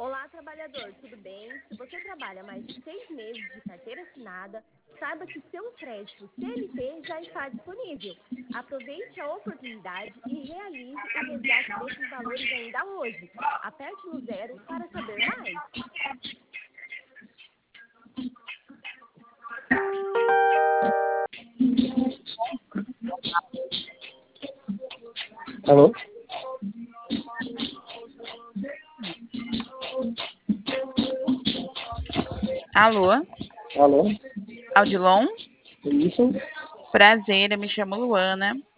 Olá, trabalhador, tudo bem? Se você trabalha mais de 6 meses de carteira assinada, saiba que seu crédito CLT já está disponível. Aproveite a oportunidade e realize o resgate desses valores ainda hoje. Aperte no 0 para saber mais. Alô? Alô, Alô? Audilon? Isso? Prazer, eu me chamo Luana.